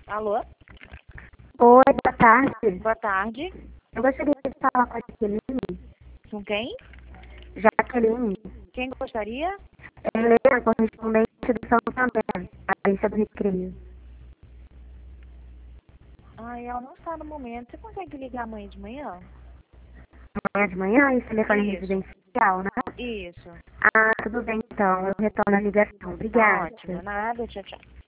Alô? Oi, boa tarde. Boa tarde. Eu gostaria de falar com a Jaqueline. Com quem? Jaqueline. Quem gostaria? É Helena, correspondente do Santander, agência do Recreio. Ela não está no momento. Você consegue ligar amanhã de manhã? Amanhã de manhã, esse telefone Isso. residencial, né? Isso. Ah, tudo bem então, eu retorno a ligação. Tá Obrigada. ótimo. Nada, tchau, tchau.